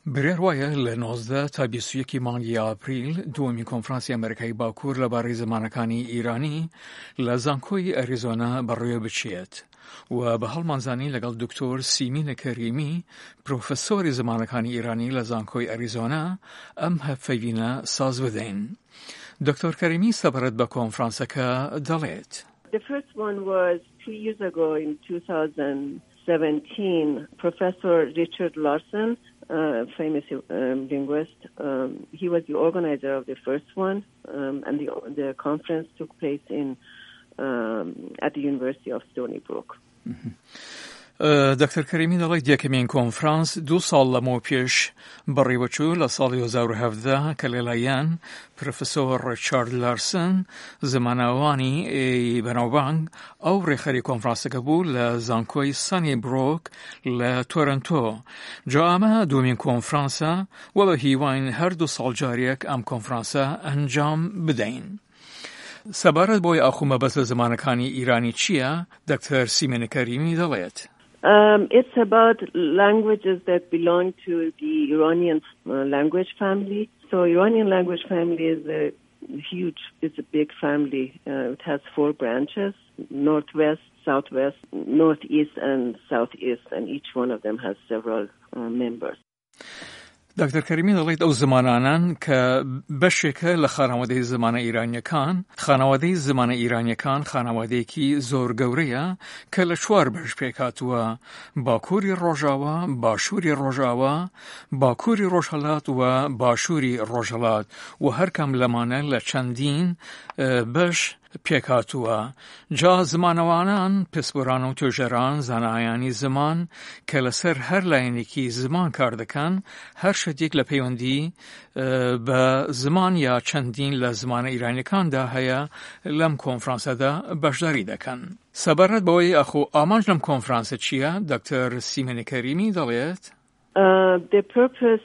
بریاروایە لە 19 تا 21 مانگی ئاپریل دووەمین کۆنفرانسی ئەمریکای باکوور لەبارەی زمانەکانی ئیرانی لە زانکۆی ئەریزۆنا بەڕێوە بچێت و بە هەڵمانزانی لەگەڵ دکتۆر سیمینە کەریمی پرۆفەسۆری زمانەکانی ئیرانی لە زانکۆی ئەریزۆنا ئەم هەفەیینە ساز بدەین. دکتۆر کەریمی سەبارەت بە کۆنفرانسەکە دەڵێت. The first one was 2 years ago in 2017. Professor Richard Larson, famous linguist, he was the organizer of the first one, and the conference took place at the University of Stony Brook. دکتۆر کەریمی دەڵێت یەکەمین کۆنفرانس 2 ساڵ لەمەوە پێش بەڕێوەچوو لە ساڵی 2017 کە لەلایەن پرۆفەسۆر ریچارد لارسن زمانەوانی بەناوبانگ ئەو ڕێخەری کۆنفرانسەکە بوو لە زانکۆی سانی برۆک لە تۆرنتۆ. جا ئەمە دووەمین کۆنفرانسە و بە هیواین هەردوو ساڵ جارێک ئەم کۆنفرانسە ئەنجام بدەین. سەبارەت بۆی ئاخومە بەس لە زمانەکانی ئیرانی چییە؟ دکتۆر سیمینە کەریمی دەڵێت. It's about languages that belong to the Iranian language family. So Iranian language family is it's a big family. It has 4 branches: northwest, southwest, northeast, and southeast, and each one of them has several members. دکتۆر کەریمی دەڵێت ئەو زمانانان کە بەشێکە لە خانەوادەی زمانە ئیرانیەکان، خانەوادەی زمانە ئیرانیەکان خانەوادەیەکی زۆر گەورەیە کە لە 4 بەش پێکاتووە: باکووری ڕۆژاوە، باشووری ڕۆژاوە، باکووری ڕۆژهەڵات و باشووری ڕۆژهەڵات و هەرکەم لەمانە لە چەندین بەش پێکاتووە. جا زمانەوانان پسپۆران و توێژەران زانایانی زمان کە لەسەر هەر لایەنێکی زمان کار دەکەن هەر شتێک لە پەیوەندی بە زمان یا چەندین لە زمانە ئیرانیەکاندا هەیە لەم کۆنفرانسەدا بەشداری دەکەن. سەبارەت بەوەی ئەخۆ ئامانج لەم کۆنفرانسە چییە؟ دکتۆر سیمینە کەریمی دەڵێت. The purpose,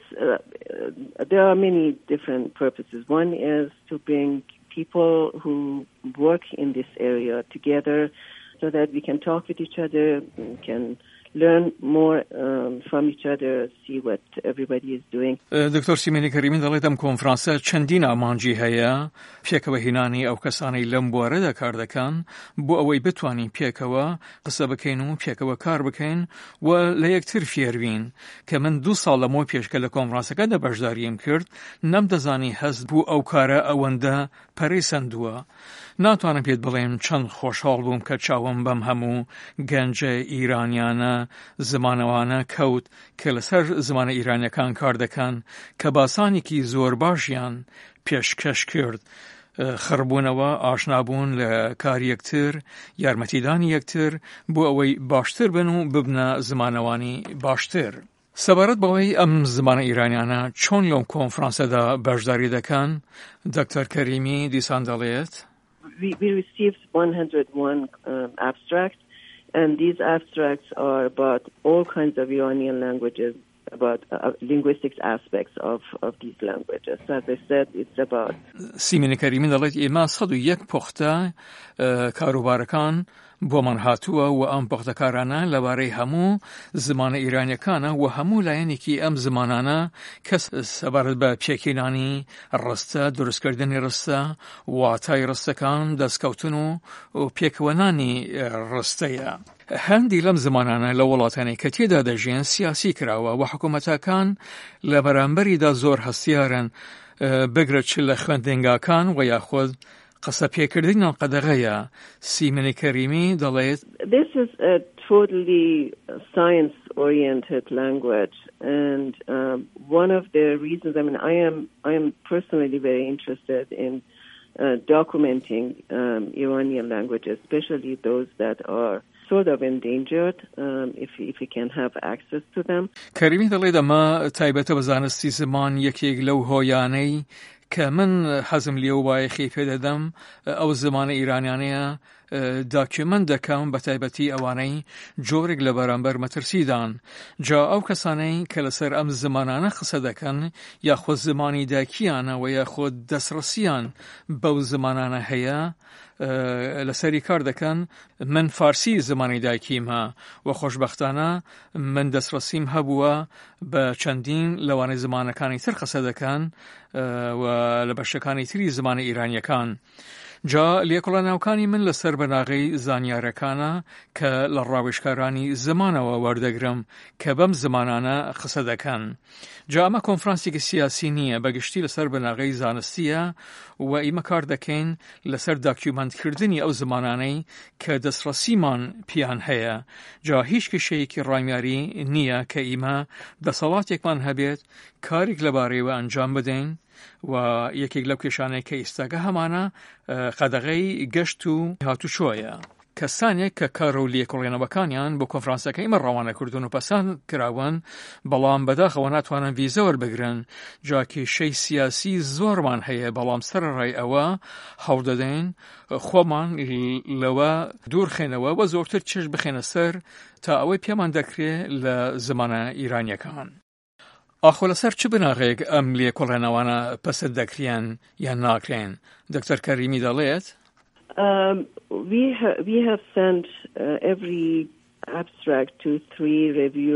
there are many different purposes. One is to bring people who work in this area together so that we can talk with each other, we can learn more from each other, see what everybody is doing. دکتۆر سیمینە کەریمی دەڵێت ئەم کۆنفرانسە چەندین ئامانجی هەیە پێکەوە هێنانی ئەو کەسانی لەم بوارەدا کار دەکەن بۆ ئەوەی بتوانین پێکەوە قسە بکەین و پێکەوە کار بکەین و لە یەکتر فێربین کە من 2 ساڵ لەمەوە پێشکە لە کۆنفرانسەکەدا بەشداریم کرد نەمدەزانی هەست بوو ئەو کارە ئەوەندە پەرەیسەندووە. ناتوانم پێت بڵێم چەند خۆشحاڵ بووم کە چاوم بەم هەموو گەنجە ئیرانیانە زمانەوانە کەوت کە لەسەر زمانە ئیرانیەکان کار دەکەن کە باسانێکی زۆر باشیان پێشکەش کرد: خڕبوونەوە، ئاشنابوون لە کار یەکتر، یارمەتیدانی یەکتر بۆ ئەوەی باشتر بن و ببنە زمانەوانی باشتر. سەبارەت بەوەی ئەم زمانە ئیرانیانە چۆن لەم کۆنفرانسەدا بەشداری دەکەن، دکتۆر کەریمی دیسان دەڵێت. We received 101 abstracts, and these abstracts are about all kinds of Iranian languages, about linguistic aspects of these languages. So as I said, it's about... سیمینە کەریمی دەڵێت ئێمە 101 پۆختە کاروبارەکان بۆمان هاتووە و ئەم پۆختەکارانە لەبارەی هەموو زمانە ئیرانیەکانە و هەموو لایەنێکی ئەم زمانانە کەس سەبارەت بە پێکهێنانی ڕستە، دروستکردنی ڕستە، واتای ڕستەکان، دەستکەوتن و پێکەوەنانی ڕستەیە. هەندی لەم زمانانە لە وڵاتانی کە تێدا دەژێن سیاسی کراوە و حکوومەتەکان لە بەرامبەریدا زۆر هەستیارن بگرە چ لە خوێندنگاکان و یاخود قسە پێکردنیان قەدەغەیە. سیمینە کەریمی دەڵێت. This is a totally science-oriented language, and one of the reasons, I am personally very interested in documenting Iranian languages, especially those that are sort of endangered, if we can have access to them. کەریمی دەڵێت ئەمە تایبەتە بە زانستی زمان یەکێک لەو هۆیانەی کە من حەزم لێ و وایەخی پێ دەدەم ئەو زمانە ئیرانیانەیە داکیومنت دەکەم بە تایبەتی ئەوانەی جۆرێک لە بەرامبەر مەترسیدان جا ئەو کەسانەی کە لەسەر ئەم زمانانە قسە دەکەن یاخۆ زمانی داکیانە و یاخۆ دەسڕەسیان بەو زمانانە هەیە لەسەری کار دەکەن من فارسی زمانی دایکیمە و خۆشبەختانە من دەسڕەسیم هەبووە بە چەندین لەوانەی زمانەکانی تر قسە دەکەن و لە بەشەکانی تری زمانی ئیرانیەکان جا لێکۆڵەناوەکانی من لەسەر بەناغەی زانیارەکانە کە لە ڕاوێژکارانی زمانەوە وەردەگرم کە بەم زمانانە قسە دەکەن. جا ئەمە کۆنفرانسێکی سیاسی نییە بەگشتی لەسەر بەناغەی زانستیە و ئیمە کار دەکەین لەسەر داکیومنتکردنی ئەو زمانانەی کە دەسڕەسیمان پیان هەیە. جا هیچ کێشەیەکی ڕایماری نییە کە ئیمە دەسەڵاتێکمان هەبێت کارێک لەبارەیەوە ئەنجام بدەین و یەکێک لەو کێشانەی کە ئێستاگە هەمانە قەدەغەی گەشت و هاتوچۆیە. کەسانێک کە کارە و لێکۆڵێنەوەکانیان بۆ کۆنفرانسەکە ئێمە ڕەوانە کردوون و پەسەند کراون بەڵام بەداخەوە ناتوانن ڤیزە وەربگرن جا کێشەی سیاسی زۆرمان هەیە بەڵام سەرڕای ئەوە هەوڵ دەدەین خۆمان لەوە دوورخێنەوە و زۆرتر چێژ بخێنە سەر تا ئەوەی پێمان دەکرێت لە زمانە ئیرانیەکان. ئاخۆ لەسەر چ بناغێک ئەم لێکۆڵێنەوانە پەسەند دەکرێن یان ناکرێن؟ دکتۆر کەریمی دەڵێت we have sent every abstract to 3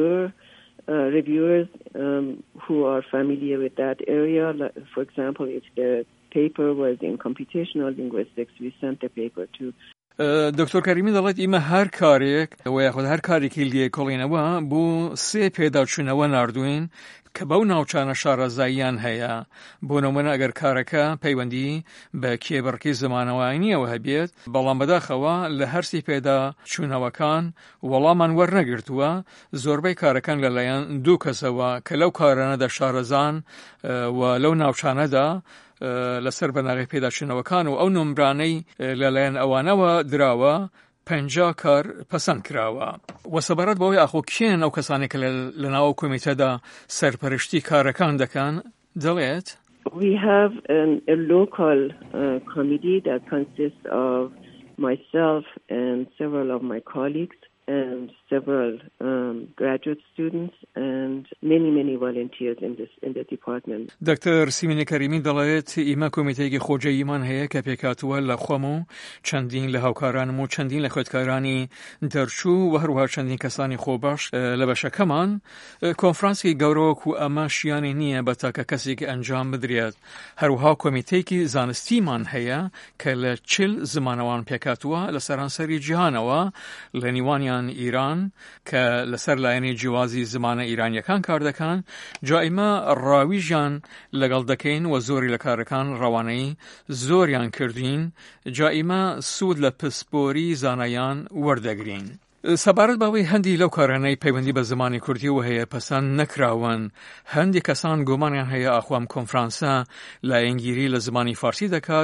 reviewers who are familiar with that area. For example, if the paper was in computational linguistics, we sent the paper to دکتۆر کەریمی دەڵێت ئیمە هەر کارێک و یاخود هەر کارێکی لێکۆڵێنەوە بۆ 3 پێداچوونەوە ناردوین کە بەو ناوچانە شارەزاییان هەیە. بۆ نمونە ئەگەر کارەکە پەیوەندی بە کێبڕکەی زمانەوەیانیەوە هەبێت بەڵام بەداخەوە لە هەرسی پێدا چوونەوەکان وەڵامان وەرنەگرتووە زۆربەی کارەکان لەلایەن 2 کەسەوە کە لەو کارانەدا شارەزان و لەو ناوچانەدا لەسەر بەناغی پێداچوونەوەکان و ئەو نمرانەی لەلایەن ئەوانەوە دراوە 50 کار پەسەند کراوە. وەسەبارەت بەوەی ئاخۆ کێن ئەو کەسانێک لە ناو کۆمیتەدا سەرپەرشتی کارەکان دەکەن دەڵێت We have a local committee that consists of myself and several of my colleagues and several graduate students and many volunteers in the department. دکتۆر سیمینی کەریمی دەڵێت ئیمە کۆمیتەیەکی خۆجەییمان هەیە کە پێکاتووە لە خۆم و چەندین لە هاوکارانم و چەندین لە خوێندکارانی دەرچوو و هەروەها چەندین کەسانی خۆبەش لە بەشەکەمان کۆنفرانسی گەورەوەک و ئەمە شیانی نییە بە تاکە کەسێکی ئەنجام بدرێت. هەروەها کۆمیتەیەکی زانستیمان هەیە کە لە 40 زمانەوان پێکاتووە لە سەرانسەری جیهانەوە لە نیوانیان ئیران کە لەسەر لایەنی جیوازی زمانە ئیرانیەکان کار دەکەن جا ئێمە ڕاویژیان لەگەڵ دەکەین و زۆری لە کارەکان ڕەوانەی زۆریان کردوین جا ئێمە سوود لە پسپۆری زانایان وەردەگرین. سەبارەت بەوەی هەندی لەو کارانەی پەیوەندی بە زمانی کوردیەوە هەیە پەسەند نەکراون هەندی کەسان گومانیان هەیە ئاخوام کۆنفرانسە لایەنگیری لە زمانی فارسی دەکات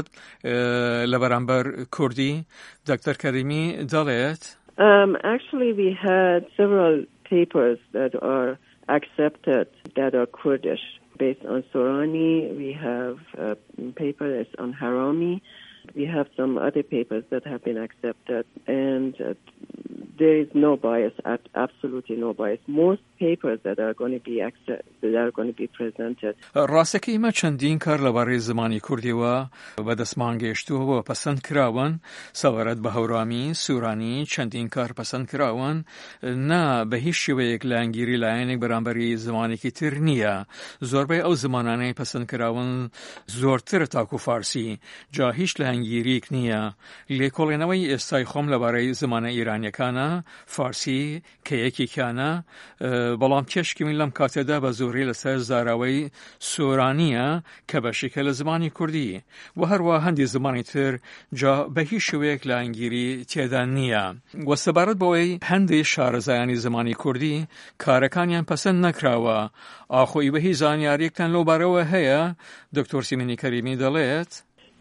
لە بەرامبەر کوردی. دکتۆر کەریمی دەڵێت Actually, we had several papers that are accepted that are Kurdish based on Sorani. We have a paper that's on Harami. We have some other papers that have been accepted, and there is no bias, absolutely no bias. Most papers that are going to be that are going to be presented. ڕاستەکە ئێمە چەندین کار لەبارەی زمانی کوردیەوە بەدەستمان گەیشتووە پەسەند کراون سەبارەت بە هەورامی سوورانی چەندین کار پەسەند کراون نا بە هیچ شێوەیەک لایەنگیری لایەنێک بەرامبەری زمانێکی تر نییە. زۆربەی ئەو زمانانەی پەسەند کراون زۆرتر تاکو فارسی جا هیچ لایەنگیریک نییە. لێکۆڵێنەوەی ئێستای خۆم لەبارەی زمانە ئیرانیەکانە فارسی کە یەکێکیانە بەڵام کێشکمی لەم کاتێدا بە زۆری لەسەر زاراوەی سۆرانیە کە بەشێکە لە زمانی کوردی و هەروە هەندی زمانی تر جا بە هیچ شوەیەک لایەنگیری تێدا نییە. و سەبارەت بەوەی هەندێک شارەزایانی زمانی کوردی کارەکانیان پەسەند نەکراوە ئاخۆی بە هیچ زانیاریەکتان لەو بارەوە هەیە؟ دکتۆر سیمینی کەریمی دەڵێت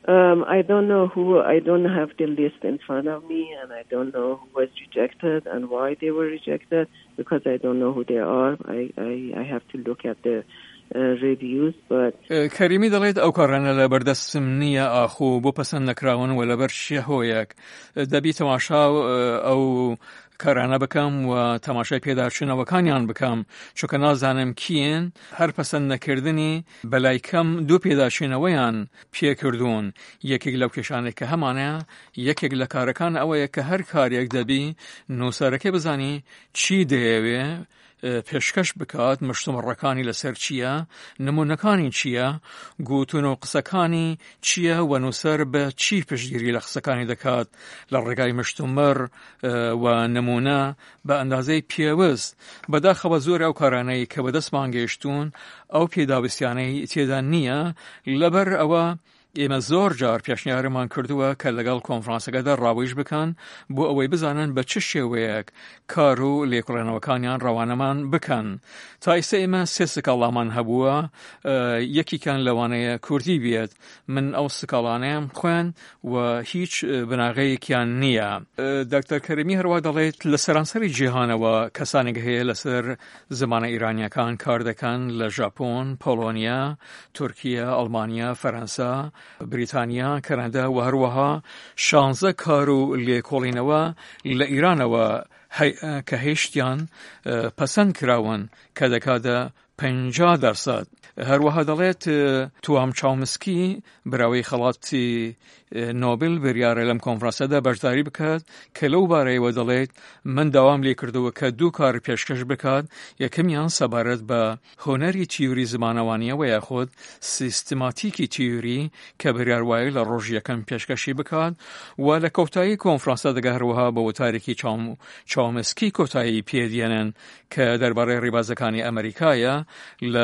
I don't know who. I don't have the list in front of me, and I don't know who was rejected and why they were rejected because I don't know who they are. I have to look at the reviews, but کەریمی دەڵێت ئەو کارانە لە بەردەستم نییە ئاخۆ بۆ پەسەند نەکراون و لەبەر شیە هۆیەک دەبی تەماشا ئەو کارانە بکەم و تەماشای پێداچوونەوەکانیان بکەم چونکە نازانم کیین هەر پەسەند نەکردنی بەلای کەم دوو پێداچوونەوەیان پێکردوون یەکێک لەو کێشانێک کە هەمانەیە یەکێک لە کارەکان ئەوەیە کە هەر کارێک دەبی نووسەرەکەی بزانی چی دەیەوێ پێشکەش بکات مشتومڕەکانی لەسەر چییە نمونەکانی چییە گوتون و قسەکانی چییە و نووسەر بە چی پشتگیری لە قسەکانی دەکات لە ڕێگای مشتومڕ و نمونە بە ئەندازەی پێوەست بەداخەوە زۆر ئەو کارانەی کە بەدەستمان گەیشتوون ئەو پێداویستیانەی تێدا نییە لەبەر ئەوە ئێمە زۆر جار پێشنیارمان کردووە کە لەگەڵ کۆنفرانسەکەدا ڕاویش بکەن بۆ ئەوەی بزانن بە چ شێوەیەک کار و لێکۆڵێنەوەکانیان ڕەوانەمان بکەن تا ئێستا ئێمە سێ سکاڵامان هەبووە یەکیکان لەوانەیە کوردی بێت من ئەو سکاڵانەیەم خوێن و هیچ بناغەیەکیان نییە دکتۆر کەریمی هەروە دەڵێت لە سەرانسەری جیهانەوە کەسانێک هەیە لەسەر زمانە ئیرانیەکان کار دەکەن لە ژاپۆن پۆلۆنیا تورکیا ئەڵمانیا فەرەنسا بریتانیا کەنەدا و هەروەها 16 کار و لێکۆڵینەوە لە ئیرانەوە کە هێشتیان پەسەند کراون کە دەکاتە 50%. هەروەها دەڵێت توام چاومسکی براوەی خەڵاتی نۆبل بریارە لەم کۆنفرانسەدا بەشداری بکات کە لەو بارەیەوە دەڵێت من داوام لێ کردووە کە دوو کار پێشکەش بکات یەکەمیان سەبارەت بە هۆنەری تیوری زمانەوانیەوە یاخود سیستماتیکی تیوری کە بریاروایە لە ڕۆژ یەکەم پێشکەشی بکات و لە کۆتایی کۆنفرانسە دەگە هەروەها بە وتارێکی چاومسکی کۆتایی پێدێنن کە دەربارەی ڕێبازەکانی ئەمریکایە لە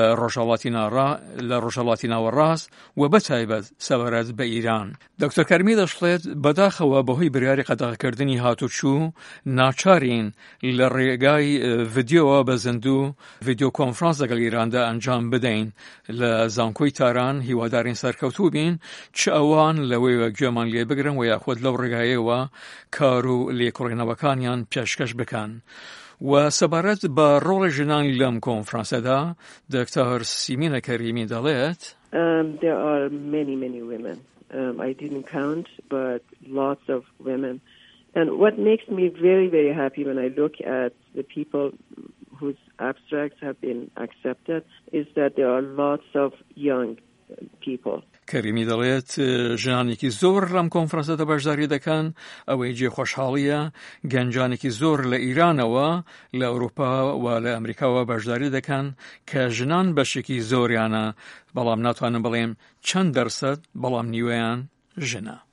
ڕۆژهەڵاتی ناوەڕاست و بەتایبەت سەبارەت بە ئیران دکتۆر کەریمی دەشڵێت بەداخەوە بەهۆی بریاری قەدەغەکردنی هاتوچوو ناچارین لە ڕێگای ڤیدیۆوە بە زیندوو ڤیدیۆ کۆنفرانس لەگەڵ ئیراندا ئەنجام بدەین لە زانکۆی تاران هیوادارین سەرکەوتوو بین چ ئەوان لەوەیەوە گوێمان لێ بگرن و یاخود لەو ڕێگایەوە کار و لێکۆڵێنەوەکانیان پێشکەش بکەن و سەبارەت بە ڕۆڵی ژنان لەم کۆنفرانسەدا دکتۆر سیمینە کەریمی دەڵێت there are many women. I didn't count, but lots of women. And what makes me very, very happy when I look at the people whose abstracts have been accepted is that there are lots of young people. کەریمی دەڵێت ژنانێکی زۆر لەم کۆنفرانسەدا بەشداری دەکەن ئەوەی جێخۆشحاڵیە گەنجانێکی زۆر لە ئیرانەوە لە ئەوروپا و لە ئەمریکاوە بەشداری دەکەن کە ژنان بەشێکی زۆریانە بەڵام ناتوانم بڵێم چەند دەرسەد بەڵام نیوەیان ژنە